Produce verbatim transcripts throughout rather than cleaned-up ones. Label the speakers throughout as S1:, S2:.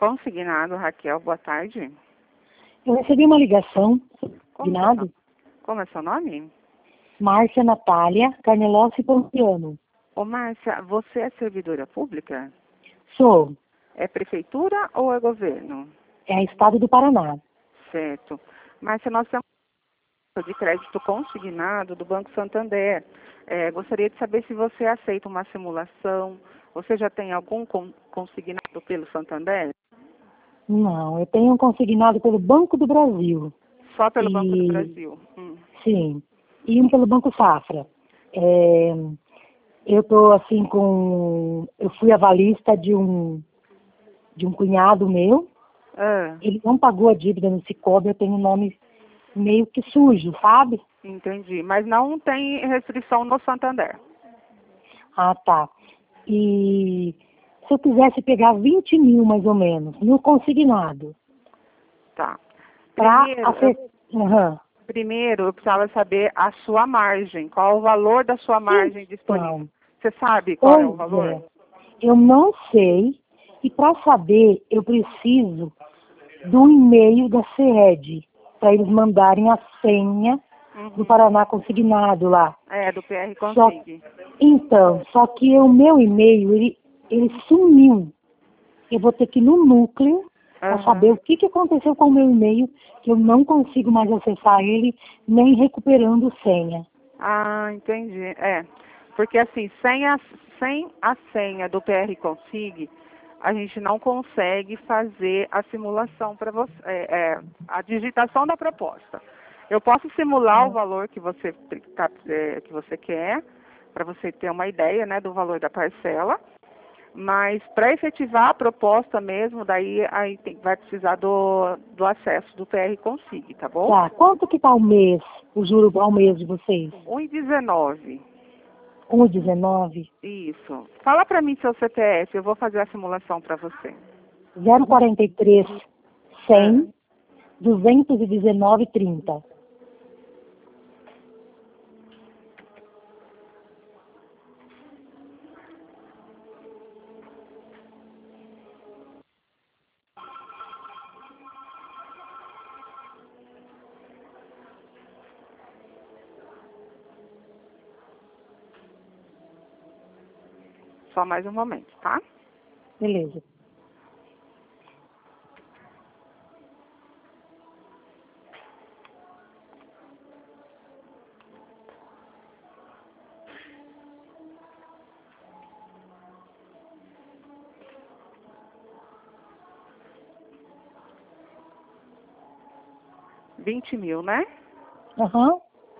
S1: Consignado, Raquel, boa tarde.
S2: Eu recebi uma ligação,
S1: Como,
S2: consignado,
S1: como é seu nome?
S2: Márcia Natália Carnelossi Ponciano.
S1: Ô, Márcia, você é servidora pública?
S2: Sou,
S1: É prefeitura ou é governo?
S2: é Estado do Paraná.
S1: Certo. Márcia, nós temos de crédito consignado do Banco Santander. É, gostaria de saber se você aceita uma simulação. Você já tem algum con consignado pelo Santander?
S2: Não, eu tenho um consignado pelo Banco do Brasil.
S1: Só pelo
S2: E-
S1: Banco do Brasil? Hum.
S2: Sim, e um pelo Banco Safra. É, eu estou assim com... Eu fui avalista de um, de um cunhado meu.
S1: Ah,
S2: Ele não pagou a dívida no Cicobi, eu tenho um nome meio que sujo, sabe?
S1: entendi. Mas não tem restrição no Santander?
S2: Ah, tá. E se eu quisesse pegar vinte mil, mais ou menos, no consignado,
S1: Tá.
S2: para
S1: Primeiro, eu,
S2: acertar... Uhum.
S1: primeiro, eu precisava saber a sua margem. Qual o valor da sua margem disponível?
S2: Então,
S1: Você sabe qual é o
S2: pois
S1: valor?
S2: é, eu não sei, e para saber, eu preciso do e-mail da SERED, para eles mandarem a senha do
S1: Uhum.
S2: Paraná consignado lá.
S1: É, do P R
S2: Só,
S1: Consig.
S2: então, só que o meu e-mail, ele, ele sumiu. Eu vou ter que ir no núcleo para
S1: Aham.
S2: saber o que, que aconteceu com o meu e-mail, que eu não consigo mais acessar ele, nem recuperando senha.
S1: Ah, entendi. É, porque assim, sem a, sem a senha do P R Consig, a gente não consegue fazer a simulação para você, é, é, a digitação da proposta. Eu posso simular o valor que você, tá, é, que você quer, para você ter uma ideia, né, do valor da parcela, mas para efetivar a proposta mesmo, daí aí tem- vai precisar do, do acesso do P R Consig, tá bom?
S2: Tá, quanto que tá o mês, o juro ao mês de vocês?
S1: um e dezenove.
S2: um e dezenove?
S1: Isso. Fala para mim seu C P F, eu vou fazer a simulação para você.
S2: zero quarenta e três, cem, duzentos e dezenove, trinta.
S1: Só mais um momento, tá?
S2: Beleza.
S1: vinte mil, né?
S2: Aham.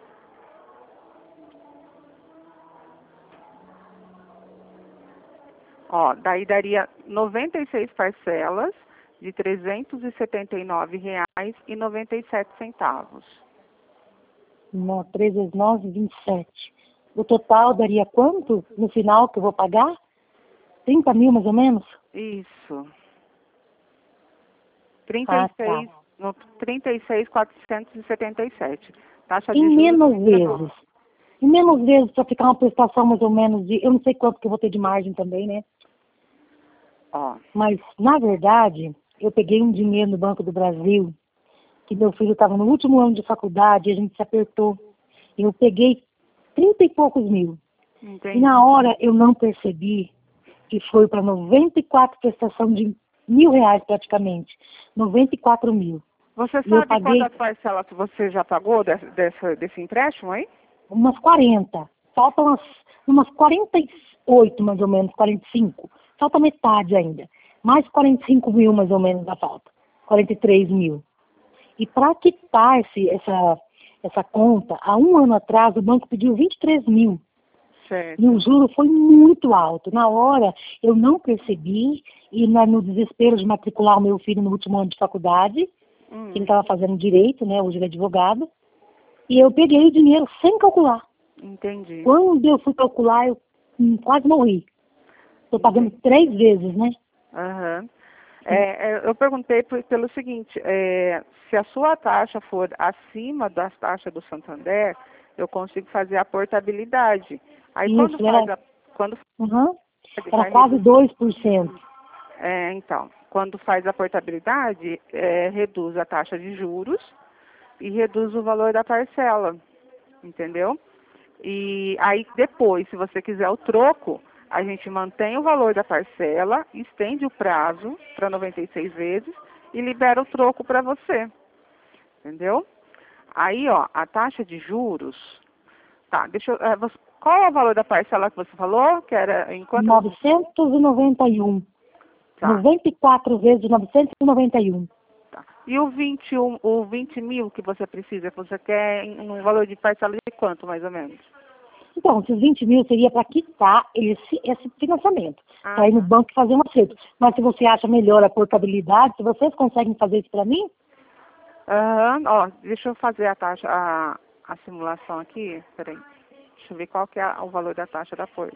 S1: Ó, daí daria noventa e seis parcelas de trezentos e setenta e nove reais e noventa e sete centavos.
S2: Não, três vezes nove, vinte e sete. O total daria quanto no final que eu vou pagar? trinta mil, mais ou menos?
S1: Isso.
S2: Ah, tá.
S1: trinta e seis, no, trinta e seis mil quatrocentos e setenta e sete. Taxa de
S2: Em
S1: juros
S2: menos
S1: trinta e nove.
S2: vezes. Em menos vezes, para ficar uma prestação mais ou menos de... Eu não sei quanto que eu vou ter de margem também, né?
S1: Ó,
S2: Mas, na verdade, eu peguei um dinheiro no Banco do Brasil, que meu filho estava no último ano de faculdade, e a gente se apertou. Eu peguei trinta e poucos mil.
S1: entendi.
S2: E na hora eu não percebi que foi para noventa e quatro prestação de mil reais praticamente. noventa e quatro mil.
S1: Você
S2: E eu
S1: sabe
S2: paguei
S1: quantas parcelas você já pagou desse, desse, desse empréstimo aí?
S2: umas quarenta. Faltam umas, umas quarenta e oito, mais ou menos, quarenta e cinco. Falta metade ainda. Mais quarenta e cinco mil, mais ou menos, da falta. quarenta e três mil. E para quitar esse, essa, essa conta, há um ano atrás, o banco pediu vinte e três mil.
S1: Certo.
S2: E o juro foi muito alto. Na hora, eu não percebi, e na, no desespero de matricular o meu filho no último ano de faculdade,
S1: Hum,
S2: ele estava fazendo direito, né, hoje ele é advogado, e eu peguei o dinheiro sem calcular.
S1: entendi.
S2: Quando eu fui calcular, eu hum, quase morri. Estou pagando três vezes, né?
S1: Aham. É, é, eu perguntei por- pelo seguinte, é, se a sua taxa for acima das taxas do Santander, eu consigo fazer a portabilidade. Aí
S2: Isso,
S1: quando faz
S2: era,
S1: a, quando
S2: uhum,
S1: faz,
S2: era
S1: vai
S2: quase
S1: reduzir.
S2: dois por cento.
S1: É, então. quando faz a portabilidade, é, reduz a taxa de juros e reduz o valor da parcela, entendeu? E aí depois, se você quiser o troco, a gente mantém o valor da parcela, estende o prazo para noventa e seis vezes e libera o troco para você, entendeu? Aí, ó, a taxa de juros, tá, deixa eu, é, você, qual é o valor da parcela que você falou? Que era em quanto?
S2: novecentos e noventa e um.
S1: Tá.
S2: noventa e quatro vezes novecentos e noventa e um.
S1: Tá. E o vinte e um, o vinte mil que você precisa, você quer em um valor de parcela de quanto, mais ou menos?
S2: Então, esses vinte mil seria para quitar esse, esse financiamento,
S1: Ah,
S2: para ir no
S1: tá.
S2: banco e fazer um acerto. Mas se você acha melhor a portabilidade, se vocês conseguem fazer isso para mim,
S1: Aham, ó, deixa eu fazer a taxa, a, a simulação aqui, peraí. Deixa eu ver qual que é o valor da taxa da apoio.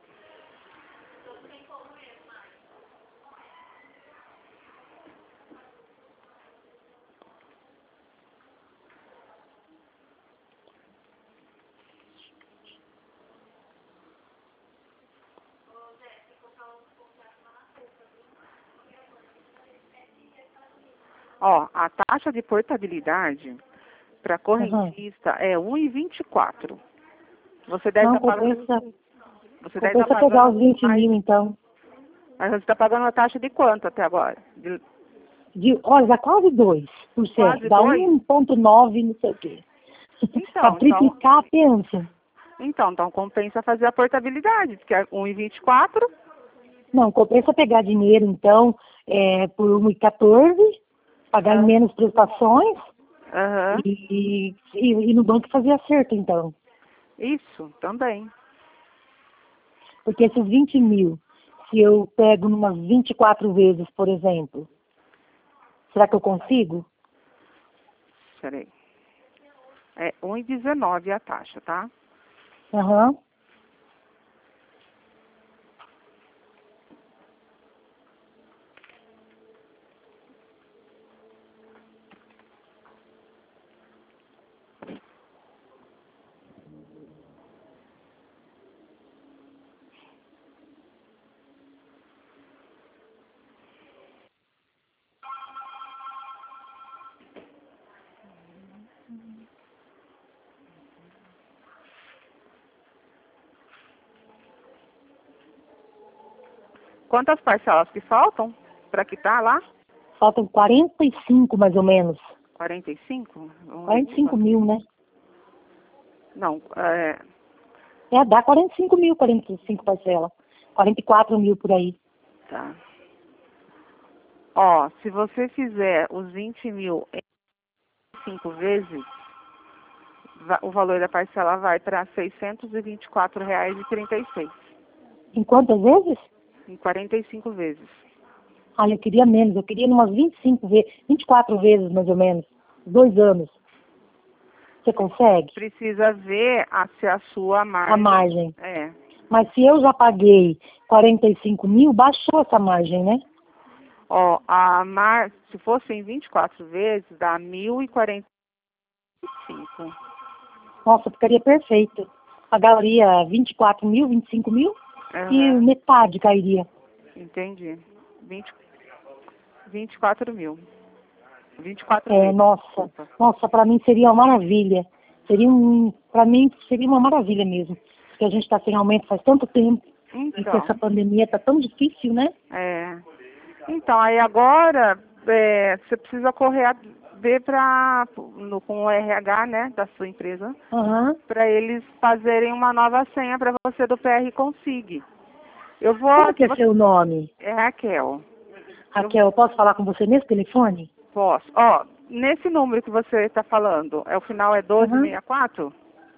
S1: Ó, a taxa de portabilidade para correntista é um vírgula vinte e quatro. Você deve
S2: não
S1: estar pagando,
S2: compensa,
S1: você deve estar
S2: compensa pegar os
S1: pagando
S2: vinte
S1: mais,
S2: mil, então.
S1: mas você está pagando a taxa de quanto até agora? De
S2: De, olha, dá quase dois por cento,
S1: quase
S2: dá
S1: dois?
S2: um vírgula nove, não sei o quê. Para
S1: Então, então,
S2: triplicar, pensa.
S1: então, então compensa fazer a portabilidade, porque é um vírgula vinte e quatro.
S2: Não, compensa pegar dinheiro, então, é, por um vírgula quatorze, pagar em
S1: Ah,
S2: menos prestações
S1: aham.
S2: e, e, e no banco fazer acerto, então.
S1: Isso, também.
S2: Porque esses vinte mil, se eu pego umas vinte e quatro vezes, por exemplo, será que eu consigo?
S1: Peraí. É um vírgula dezenove a taxa, tá?
S2: Aham.
S1: Quantas parcelas que faltam para quitar lá?
S2: Faltam quarenta e cinco, mais ou menos.
S1: quarenta e cinco? Vamos ver
S2: quarenta e
S1: aqui
S2: cinco
S1: quanto.
S2: mil, né?
S1: Não, é,
S2: É, dá quarenta e cinco mil, quarenta e cinco parcelas. quarenta e quatro mil por aí.
S1: tá. Ó, se você fizer os vinte mil em cinco vezes, va- o valor da parcela vai para seiscentos e vinte e quatro reais e trinta e seis,
S2: Em quantas vezes?
S1: em quarenta e cinco vezes.
S2: Ah, eu queria menos. Eu queria umas vinte e cinco vezes, vinte e quatro vezes, mais ou menos. Dois anos. Você consegue?
S1: Precisa ver a, se a sua margem...
S2: A margem.
S1: É.
S2: Mas se eu já paguei quarenta e cinco mil, baixou essa margem, né?
S1: Ó, a mar... se fosse em vinte e quatro vezes, dá mil e quarenta e cinco.
S2: Nossa, ficaria perfeito. Pagaria vinte e quatro mil, vinte e cinco mil e
S1: Aham,
S2: metade cairia.
S1: entendi. vinte, vinte e quatro mil. vinte e quatro
S2: É,
S1: vezes.
S2: nossa,
S1: Desculpa.
S2: nossa, para mim seria uma maravilha. Seria um, para mim seria uma maravilha mesmo. Porque a gente está sem aumento faz tanto tempo e que
S1: Então,
S2: essa pandemia está tão difícil, né?
S1: é. Então, aí agora, é, você precisa correr a ver pra, no, com o R H, né, da sua empresa,
S2: Aham.
S1: para eles fazerem uma nova senha para você do P R Consig. Eu vou...
S2: Como que é
S1: você-
S2: seu nome?
S1: É Raquel.
S2: Raquel, eu posso falar com você nesse telefone?
S1: Posso. Ó, nesse número que você está falando, é o final é doze
S2: Aham.
S1: sessenta e quatro?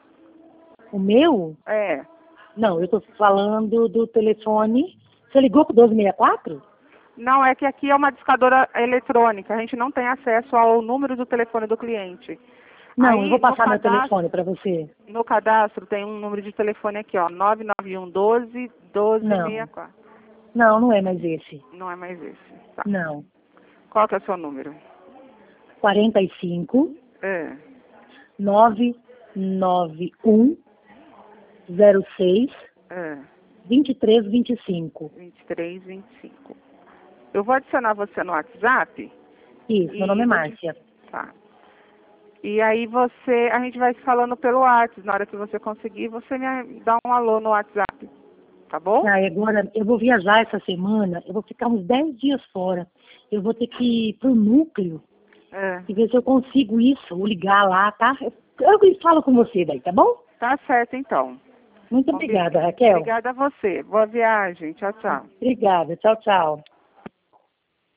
S2: O meu?
S1: É.
S2: Não, eu estou falando do telefone. Você ligou para o doze sessenta e quatro?
S1: Não, é que aqui é uma discadora eletrônica. A gente não tem acesso ao número do telefone do cliente.
S2: Não, eu
S1: Aí,
S2: vou
S1: no
S2: passar meu
S1: cadastro,
S2: telefone para você.
S1: no cadastro tem um número de telefone aqui, ó, nove nove um doze doze sessenta e
S2: Não,
S1: quatro.
S2: não, não é mais esse.
S1: Não é mais esse. Tá.
S2: Não.
S1: Qual que é o seu número?
S2: quarenta e cinco,
S1: É.
S2: nove nove um, zero seis,
S1: É.
S2: vinte e três vinte e cinco.
S1: vinte e três, vinte e cinco. Eu vou adicionar você no WhatsApp.
S2: Isso, meu nome é Márcia.
S1: Tá. E aí você, a gente vai se falando pelo WhatsApp. Na hora que você conseguir, você me dá um alô no WhatsApp. Tá bom?
S2: Ah, e agora eu vou viajar essa semana, eu vou ficar uns dez dias fora. Eu vou ter que ir pro núcleo
S1: É.
S2: e ver se eu consigo isso, ou ligar lá, tá? Eu, eu falo com você daí, tá bom?
S1: Tá certo, então.
S2: Muito obrigada, Raquel.
S1: Obrigada a você. Boa viagem. Tchau, tchau.
S2: Obrigada. Tchau, tchau.